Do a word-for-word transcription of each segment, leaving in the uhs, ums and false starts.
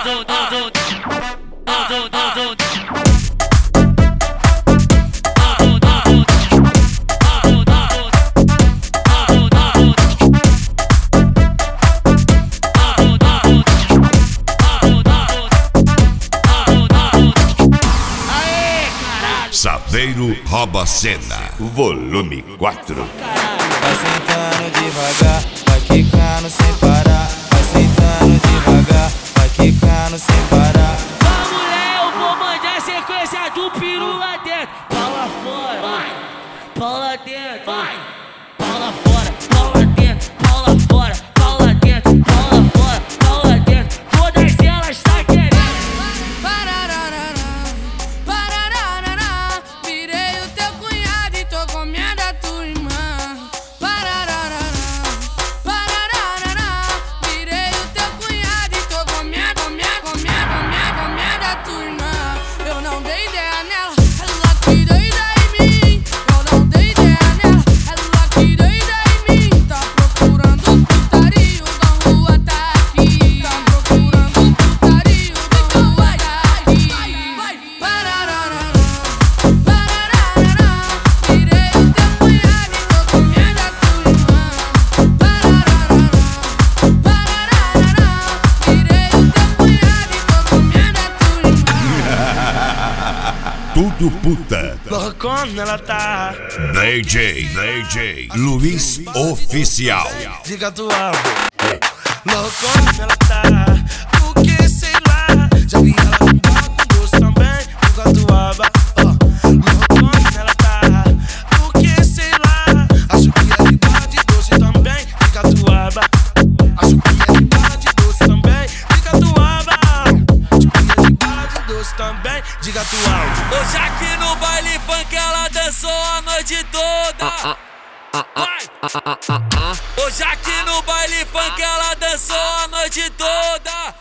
Saveiro rouba a cena, volume quatro. Vai sentando devagar, vai quicando sem parar. Vai sentando devagar, vai quicando sem parar. Vai, mulher, eu vou mandar a sequência do peru lá dentro. Pau lá fora, vai. Pau lá dentro, vai. Pau lá fora, pau lá dentro, pau lá fora, pau lá dentro, pau lá fora, pau lá dentro. Todas elas tá querendo. Virei o teu cunhado e tô comendo a tua irmã. Virei o teu cunhado e tô comendo, comendo, comendo, comendo, comendo a tua irmã. Eu não dei ideia nela, ela que deu ideia em mim. Eu não dei ideia nela, ela que deu ideia em mim. Tá procurando putaria, o da rua tá aqui. Tá procurando putaria, o da rua tá aqui. Vai, parararara, parararara. Virei o teu cunhado e tô comendo a tua irmã. Parararara, parararara. Virei o teu cunhado e tô comendo a tua irmã. Tudo puta. Loucona ela tá. D J, D J Luiz Oficial. Diga tua loucona ela tá. Porque sei lá, já vi ela com bota doce também. No catuaba, ó. Loucona ela tá. Porque sei lá, acho que é de bade doce também. De catuaba, acho que é de bade doce também. De catuaba, acho que é de bade doce também. De catuaba. Hoje aqui no baile funk ela dançou a noite toda. Vai! Hoje aqui no baile funk ela dançou a noite toda.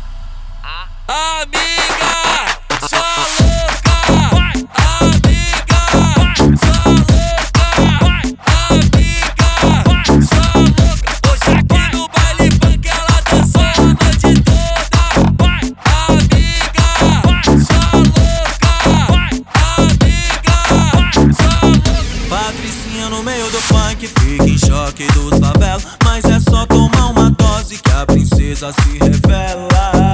Amiga, sua louca. Vai! Amiga, sua louca. Vai! Amiga, sua louca. Hoje aqui no baile funk ela dançou a noite toda. Vai! Amiga, sua louca. Vai! Amiga, sua louca. Patricinha no meio do funk, fica em choque dos favelas. Mas é só tomar uma dose que a princesa se revela.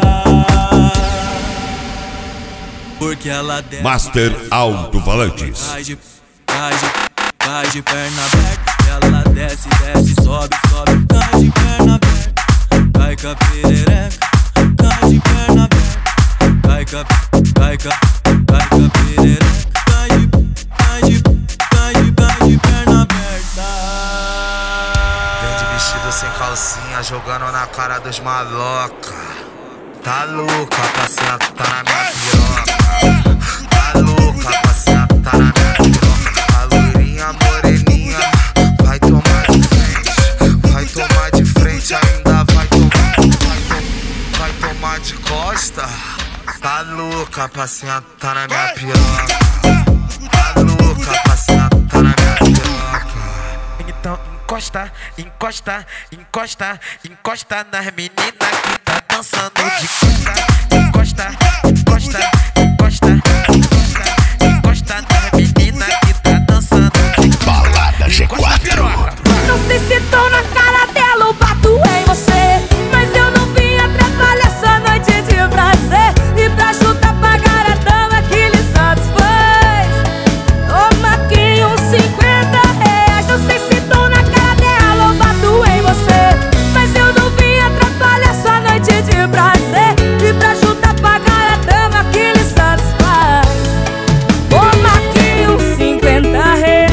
Porque ela desce, Master Alto-Falantes. cai de, cai de, cai de perna aberta. Ela desce, desce, sobe, sobe, cai de perna aberta. Cai com a perereca, cai de perna aberta. Cai com a, cai com a, cai com a perereca. Cai de, cai de, cai de, cai de perna aberta. Vem de vestido sem calcinha, jogando na cara dos maloca. Tá louca, passeia, tá na minha piroca. Tá louca, passeia, tá na minha piroca. A loirinha moreninha vai tomar de frente. Vai tomar de frente, ainda vai tomar, vai, to vai tomar de costa. Tá louca, passeia, tá na minha piroca. Tá louca, passeia, tá na minha piroca. Então encosta, encosta, encosta, encosta nas meninas que tá dançando de costa. Encosta, encosta, encosta, encosta, encosta nas meninas que tá dançando de costa. Balada G quatro. Não sei se tô na cara dela ou bato em você, mas eu não vim atrapalhar essa noite de prazer. E pra chutar pagar a dama que lhe satisfaz. Toma aqui uns cinquenta reais. Não sei se tô na cara dela ou bato em você, mas eu não vim atrapalhar essa noite de prazer. E pra chutar pagar a dama que lhe satisfaz. Toma aqui uns cinquenta reais.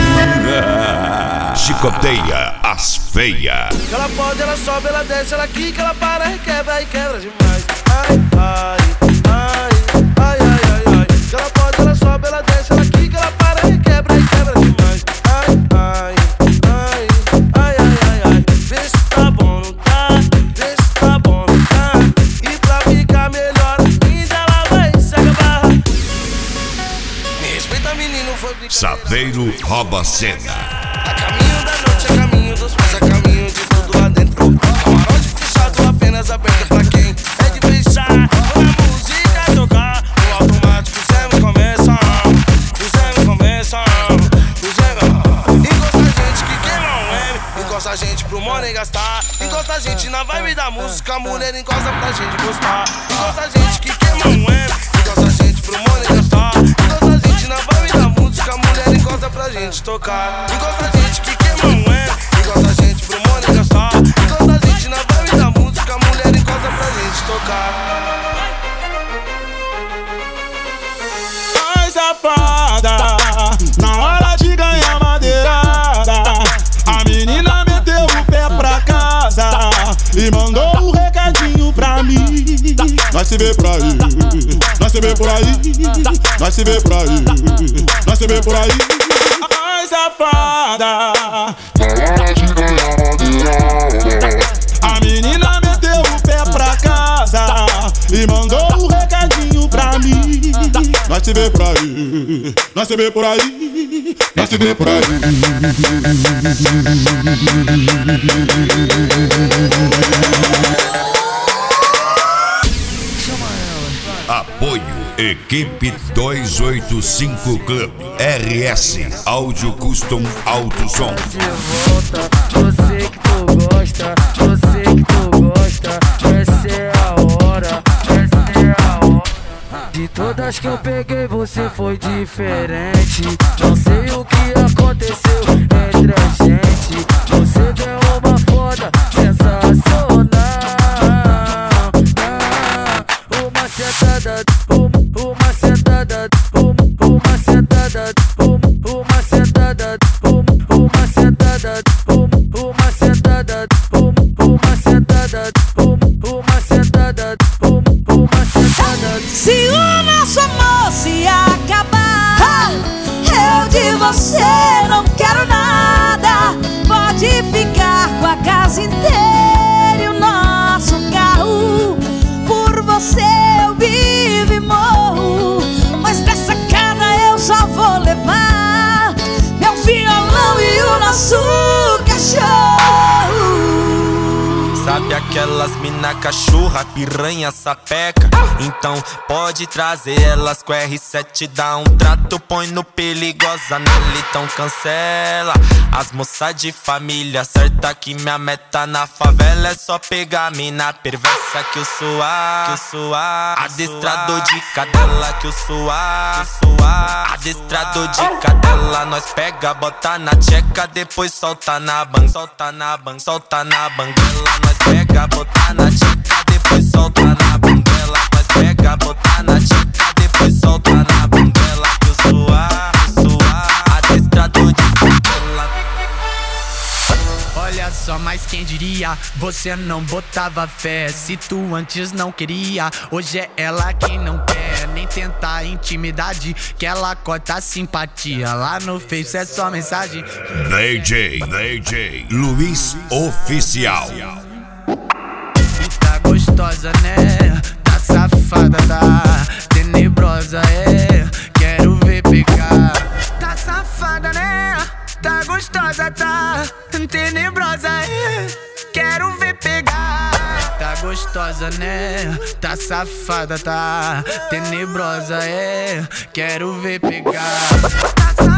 Chicoteia as feia. Que ela pode, ela sobe, ela desce, ela quica, ela para, requebra e quebra demais. Ai, ai, ai, ai, ai, ai, ai. Que ela pode, ela sobe, ela desce, ela quica, ela para, requebra e quebra demais. Ai, ai, ai, ai, ai, ai, ai. Vê se tá bom, não tá? Vê se tá bom, não tá? E pra ficar melhor ainda, ela vai se acabar. Me respeita, menino, foi brincadeira. Saveiro rouba a cena. A caminho da noite, a caminho dos pés, a caminho de tudo lá dentro. Camarote fechado, apenas aberto pra quem é de fechar. money gastar. Encosta a gente na vibe da música, mulher encosta pra gente gostar. Encosta a gente que queima um M, encosta a gente pro money gastar. Encosta a gente na vibe da música, mulher encosta pra gente tocar. Encosta a gente que queima um M, encosta a gente pro money gastar. Encosta a gente na vibe da música, mulher encosta pra gente tocar. Ai, safada, na hora de ganhar madeirada, a menina meteu o pé pra casa e mandou um recadinho pra mim. Nós se vê por aí, nós se vê por aí, nós se vê por aí, nós se vê por aí. Ai, safada, na hora de ganhar madeirada, a menina meteu o pé pra casa e mandou um recadinho pra mim. Nós se vê por aí, nós se vê por aí, nós se vê por aí. Apoio Equipe duzentos e oitenta e cinco Club R S Áudio Custom Alto Som. De volta, você que tu gosta, você que tu gosta, essa é a hora, essa é a hora. De todas que eu peguei você foi diferente. Não sei o que aconteceu entre a gente. Você deu uma foda sensacional. Uma sentada, uma, uma sentada, uma, uma sentada, uma, uma sentada, uma, uma sentada, uma, uma sentada, uma, uma sentada, uma, uma sentada, uma, uma sentada. Se o nosso amor se acabar, eu de você não quero nada. Pode ficar com a casa inteira e o nosso carro. Por você eu vivo e morro, mas dessa casa eu só vou levar meu violão e o nosso cachorro. Sabe aquelas mina cachorra, piranha, sapeca? Então pode trazer elas com R sete, dá um trato, põe no perigosa nele, então cancela. As moças de família, certa que minha meta na favela é só pegar mina perversa que o suar, que o suar, adestrador de cadela que o suar, que o suar, adestrador de cadela. Nós pega, bota na tcheca, depois solta na ban, solta na ban, solta na banguela. Nós pega, bota na tcheca, depois solta na banguela. Nós pega, bota na tcheca, depois solta na banguela. Que o suar, que o suar, adestrador de cadela. Olha só, mas quem diria, você não botava fé. Se tu antes não queria, hoje é ela quem não quer. Nem tentar intimidade, que ela corta a simpatia. Lá no Face é só mensagem. D J, D J Luiz Oficial. E tá gostosa, né? Tá safada, tá tenebrosa, é. Quero ver pegar. Tá safada, né? Tá gostosa, tá tenebrosa, é. Quero ver pegar. Tá gostosa, né? Tá safada, tá tenebrosa, é. Quero ver pegar. Tá safada.